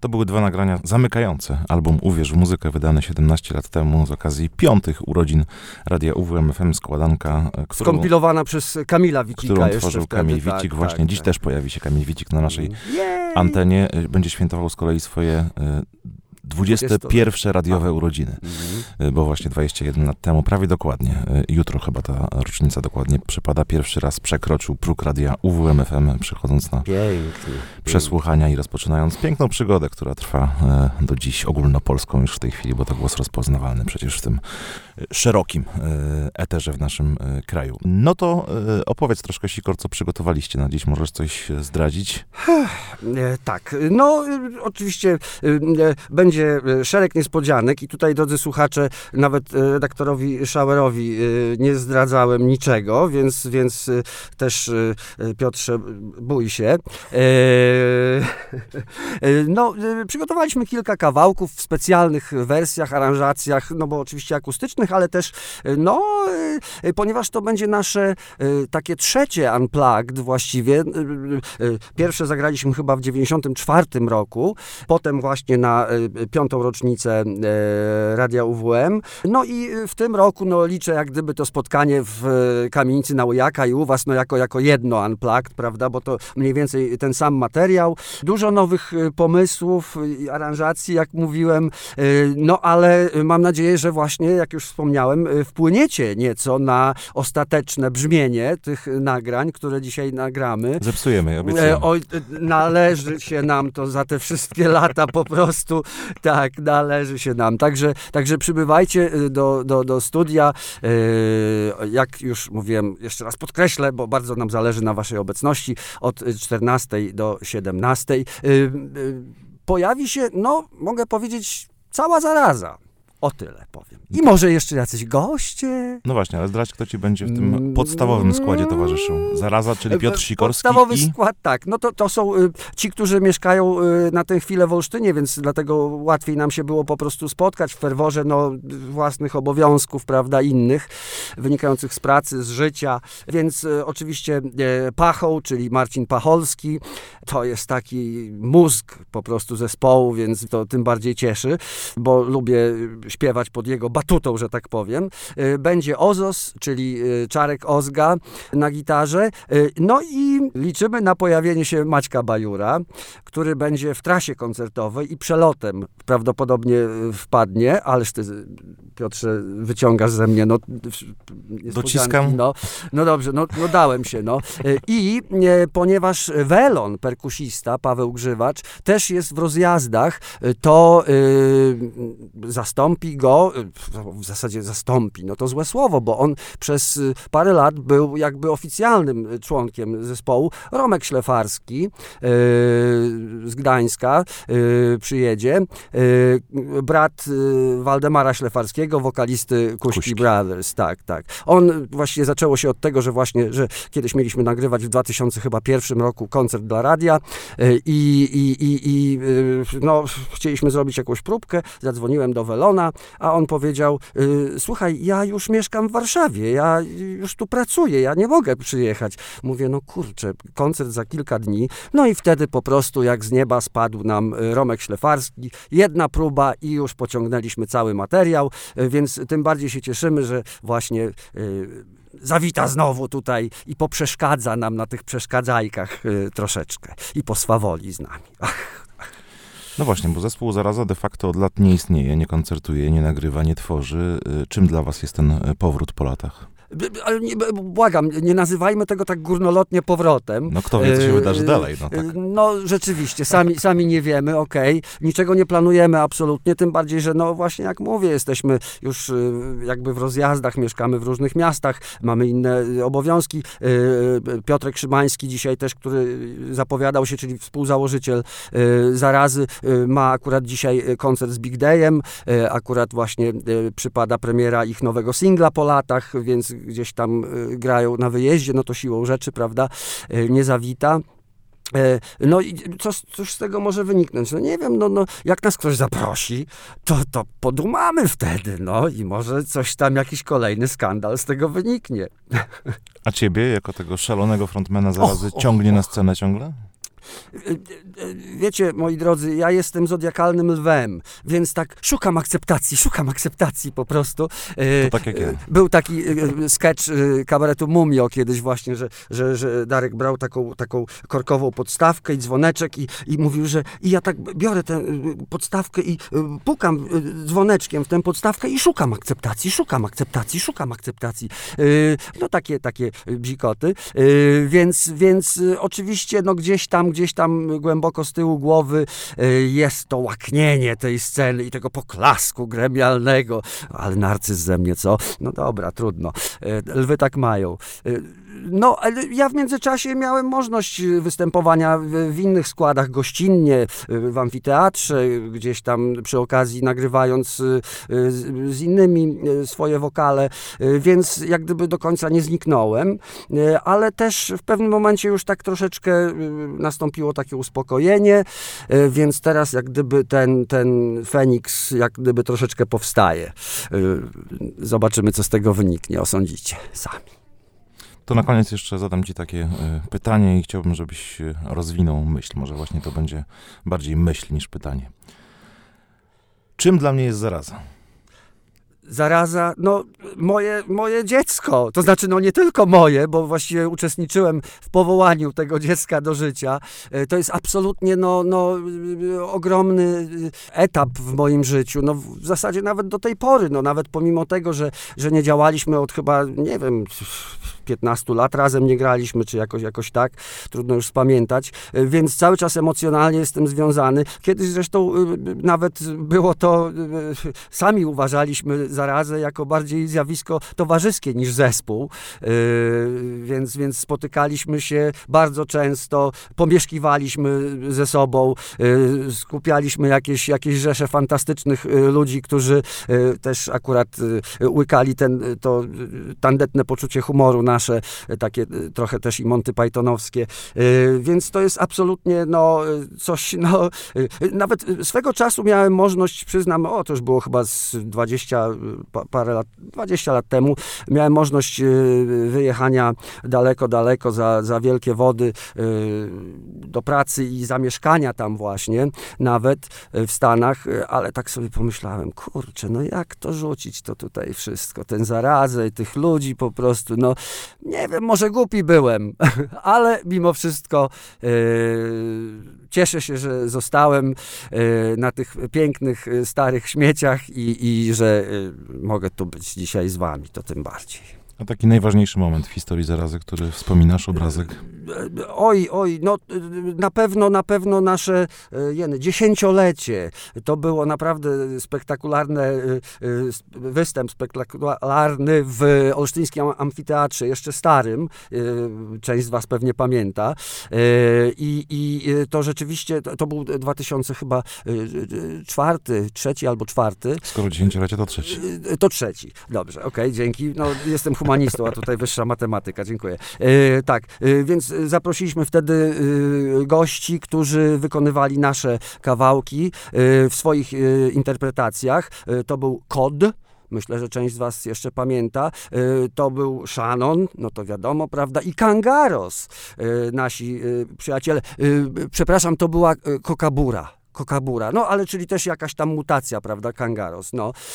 To były dwa nagrania zamykające album Uwierz w muzykę, wydany 17 lat temu z okazji 5. urodzin Radia UWM FM, składanka, skompilowana przez Kamila Wicika. Którą tworzył Kamil Wicik. Właśnie dziś też pojawi się Kamil Wicik na naszej antenie. Będzie świętował z kolei swoje 21. radiowe urodziny, bo właśnie 21 lat temu, prawie dokładnie, jutro chyba ta rocznica dokładnie przypada, pierwszy raz przekroczył próg radia UWM FM, przychodząc na przesłuchania i rozpoczynając piękną przygodę, która trwa do dziś, ogólnopolską już w tej chwili, bo to głos rozpoznawalny przecież w tym szerokim eterze w naszym kraju. No to opowiedz troszkę, Sikor, co przygotowaliście na dziś. Możesz coś zdradzić? Tak, no oczywiście będzie szereg niespodzianek i tutaj, drodzy słuchacze, nawet redaktorowi Schauerowi nie zdradzałem niczego, więc też, Piotrze, bój się. No, przygotowaliśmy kilka kawałków w specjalnych wersjach, aranżacjach, no bo oczywiście akustycznych, ale też, no, ponieważ to będzie nasze takie trzecie Unplugged właściwie. Pierwsze zagraliśmy chyba w 94 roku, potem właśnie na 5. rocznicę Radia UWM. No i w tym roku, no, liczę jak gdyby to spotkanie w kamienicy na Ujaka i u was, no, jako jedno Unplugged, prawda, bo to mniej więcej ten sam materiał. Dużo nowych pomysłów i aranżacji, jak mówiłem, no ale mam nadzieję, że właśnie, jak już wspomniałem, wpłyniecie nieco na ostateczne brzmienie tych nagrań, które dzisiaj nagramy. Zepsujemy, obiecujemy. Oj, należy się nam to za te wszystkie lata po prostu. Tak, należy się nam. Także przybywajcie do studia. Jak już mówiłem, jeszcze raz podkreślę, bo bardzo nam zależy na waszej obecności, od 14 do 17. Pojawi się, no, mogę powiedzieć, cała zaraza. O tyle powiem. I może jeszcze jacyś goście. No właśnie, ale zdradź, kto ci będzie w tym podstawowym składzie towarzyszył. Zaraza, czyli Piotr Sikorski. Podstawowy skład, tak. No to są ci, którzy mieszkają na tę chwilę w Olsztynie, więc dlatego łatwiej nam się było po prostu spotkać w ferworze, no, własnych obowiązków, prawda, innych, wynikających z pracy, z życia. Więc oczywiście Pachoł, czyli Marcin Pacholski, to jest taki mózg po prostu zespołu, więc to tym bardziej cieszy, bo lubię śpiewać pod jego batutą, że tak powiem. Będzie Ozos, czyli Czarek Ozga na gitarze. No i liczymy na pojawienie się Maćka Bajura, który będzie w trasie koncertowej i przelotem prawdopodobnie wpadnie, ależ ty, Piotrze, wyciągasz ze mnie, no, dociskam. No dobrze, no dałem się, no. I ponieważ Welon, perkusista, Paweł Grzywacz, też jest w rozjazdach, to zastąpi go, w zasadzie zastąpi, no to złe słowo, bo on przez parę lat był jakby oficjalnym członkiem zespołu. Romek Szlefarski z Gdańska przyjedzie, brat Waldemara Szlefarskiego, wokalisty Kuśki Brothers, tak. On właśnie, zaczęło się od tego, że kiedyś mieliśmy nagrywać w 2001 roku koncert dla radia i no, chcieliśmy zrobić jakąś próbkę, zadzwoniłem do Welona, a on powiedział, słuchaj, ja już mieszkam w Warszawie, ja już tu pracuję, ja nie mogę przyjechać. Mówię, no kurczę, koncert za kilka dni. No i wtedy po prostu jak z nieba spadł nam Romek Szlefarski, jedna próba i już pociągnęliśmy cały materiał, więc tym bardziej się cieszymy, że właśnie zawita znowu tutaj i poprzeszkadza nam na tych przeszkadzajkach troszeczkę i poswawoli z nami. No właśnie, bo zespół Zaraza de facto od lat nie istnieje, nie koncertuje, nie nagrywa, nie tworzy. Czym dla was jest ten powrót po latach? Ale błagam, nie nazywajmy tego tak górnolotnie powrotem. No kto wie, co się wydarzy dalej. No, tak. No rzeczywiście, sami nie wiemy, okej. Niczego nie planujemy absolutnie, tym bardziej, że no właśnie jak mówię, jesteśmy już jakby w rozjazdach, mieszkamy w różnych miastach, mamy inne obowiązki. Piotrek Szymański dzisiaj też, który zapowiadał się, czyli współzałożyciel Zarazy, ma akurat dzisiaj koncert z Big Dayem, akurat właśnie przypada premiera ich nowego singla po latach, więc gdzieś tam grają na wyjeździe, no to siłą rzeczy, prawda, nie zawita. No i cóż z tego może wyniknąć? No nie wiem, no jak nas ktoś zaprosi, to podumamy wtedy, no i może coś tam, jakiś kolejny skandal z tego wyniknie. A ciebie, jako tego szalonego frontmana Zarazy, ciągnie na scenę ciągle? Wiecie, moi drodzy, ja jestem zodiakalnym lwem, więc tak szukam akceptacji po prostu. To tak jak ja. Był taki sketch kabaretu Mumio kiedyś właśnie, że Darek brał taką korkową podstawkę i dzwoneczek i mówił, że i ja tak biorę tę podstawkę i pukam dzwoneczkiem w tę podstawkę i szukam akceptacji. No takie bzikoty. Więc oczywiście no gdzieś tam głęboko z tyłu głowy jest to łaknienie tej sceny i tego poklasku gremialnego. Ale narcyz ze mnie, co? No dobra, trudno. Lwy tak mają. No, ale ja w międzyczasie miałem możliwość występowania w innych składach gościnnie, w amfiteatrze, gdzieś tam przy okazji nagrywając z innymi swoje wokale, więc jak gdyby do końca nie zniknąłem, ale też w pewnym momencie już tak troszeczkę nastąpiło takie uspokojenie, więc teraz jak gdyby ten Feniks jak gdyby troszeczkę powstaje. Zobaczymy, co z tego wyniknie, osądzicie sami. To na koniec jeszcze zadam ci takie pytanie i chciałbym, żebyś rozwinął myśl. Może właśnie to będzie bardziej myśl niż pytanie. Czym dla mnie jest zaraza? Zaraza, no moje dziecko, to znaczy no nie tylko moje, bo właściwie uczestniczyłem w powołaniu tego dziecka do życia. To jest absolutnie ogromny etap w moim życiu, no w zasadzie nawet do tej pory, no nawet pomimo tego, że nie działaliśmy od chyba, nie wiem, 15 lat razem nie graliśmy, czy jakoś tak, trudno już spamiętać, więc cały czas emocjonalnie jestem związany. Kiedyś zresztą nawet było to, sami uważaliśmy zarazę jako bardziej zjawisko towarzyskie niż zespół, więc spotykaliśmy się bardzo często, pomieszkiwaliśmy ze sobą, skupialiśmy jakieś rzesze fantastycznych ludzi, którzy też akurat łykali to tandetne poczucie humoru nasze, takie trochę też i Monty Pythonowskie, więc to jest absolutnie coś, nawet swego czasu miałem możliwość, przyznam, to już było chyba z 20 lat temu, miałem możliwość wyjechania daleko za wielkie wody do pracy i zamieszkania tam właśnie, nawet w Stanach, ale tak sobie pomyślałem, kurczę, jak to rzucić to tutaj wszystko, tę zarazę i tych ludzi po prostu, nie wiem, może głupi byłem, ale mimo wszystko cieszę się, że zostałem na tych pięknych, starych śmieciach i że mogę tu być dzisiaj z wami, to tym bardziej. A taki najważniejszy moment w historii zarazy, który wspominasz, obrazek? Na pewno nasze 10-lecie. To było naprawdę spektakularne, występ spektakularny w olsztyńskim amfiteatrze, jeszcze starym. Część z was pewnie pamięta. I to rzeczywiście, to był 2000 chyba trzeci albo czwarty. Skoro 10-lecie, to trzeci. To trzeci. Dobrze, okej, dzięki. Jestem humanistą, a tutaj wyższa matematyka. Dziękuję. Tak, więc zaprosiliśmy wtedy gości, którzy wykonywali nasze kawałki w swoich interpretacjach. To był Kod. Myślę, że część z was jeszcze pamięta. To był Shannon, to wiadomo, prawda? I Kangaros, nasi przyjaciele. Przepraszam, to była Kokabura, ale czyli też jakaś tam mutacja, prawda, Kangaros,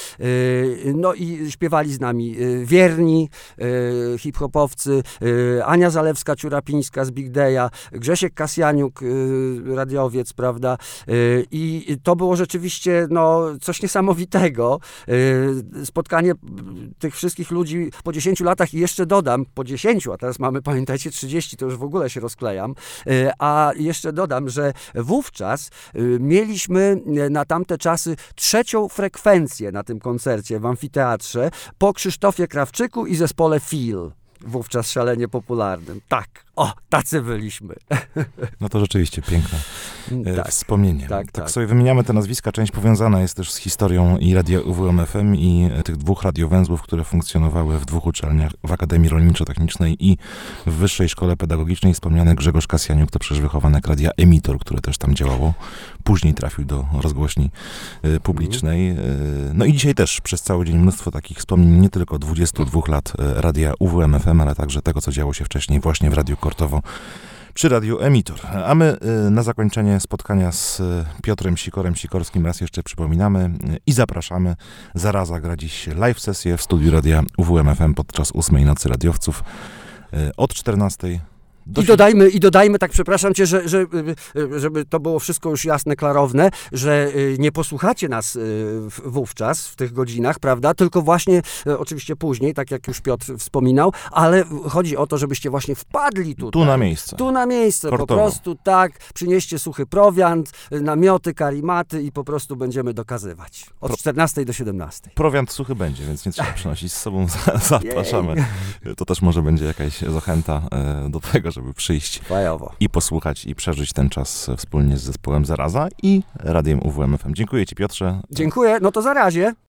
i śpiewali z nami wierni hip-hopowcy, Ania Zalewska-Ciurapińska z Big Day'a, Grzesiek Kasjaniuk, radiowiec, prawda, i to było rzeczywiście, coś niesamowitego, spotkanie tych wszystkich ludzi po 10 latach i jeszcze dodam, po 10, a teraz mamy, pamiętajcie, 30, to już w ogóle się rozklejam, a jeszcze dodam, że wówczas mieliśmy na tamte czasy 3. frekwencję na tym koncercie w amfiteatrze po Krzysztofie Krawczyku i zespole Feel, wówczas szalenie popularnym. Tak, tacy byliśmy. No to rzeczywiście piękne wspomnienie. Tak. Sobie wymieniamy te nazwiska, część powiązana jest też z historią i Radia UWMFM i tych 2 radiowęzłów, które funkcjonowały w 2 uczelniach, w Akademii Rolniczo-Technicznej i w Wyższej Szkole Pedagogicznej. Wspomniany Grzegorz Kasjaniuk to przecież wychowanek Radia Emitor, które też tam działało. Później trafił do rozgłośni publicznej. No i dzisiaj też przez cały dzień mnóstwo takich wspomnień, nie tylko 22 lat Radia UWMFM, ale także tego, co działo się wcześniej właśnie w Radiu Kortowo. przy Radiu Emitor. A my na zakończenie spotkania z Piotrem Sikorskim raz jeszcze przypominamy i zapraszamy. Zaraza gra dziś live sesję w studiu Radia UWMFM podczas 8. Nocy Radiowców od 14. I dodajmy, tak przepraszam cię, żeby to było wszystko już jasne, klarowne, że nie posłuchacie nas wówczas, w tych godzinach, prawda, tylko właśnie, oczywiście później, tak jak już Piotr wspominał, ale chodzi o to, żebyście właśnie wpadli tutaj. Tu na miejsce, Kortowo. Po prostu tak, przynieście suchy prowiant, namioty, karimaty i po prostu będziemy dokazywać. Od 14 do 17. Prowiant suchy będzie, więc nie trzeba przynosić z sobą, zapraszamy. To też może będzie jakaś zachęta do tego, żeby przyjść Fajowo. i posłuchać i przeżyć ten czas wspólnie z zespołem Zaraza i Radiem UWMFM. Dziękuję ci, Piotrze. Dziękuję, no to za razie.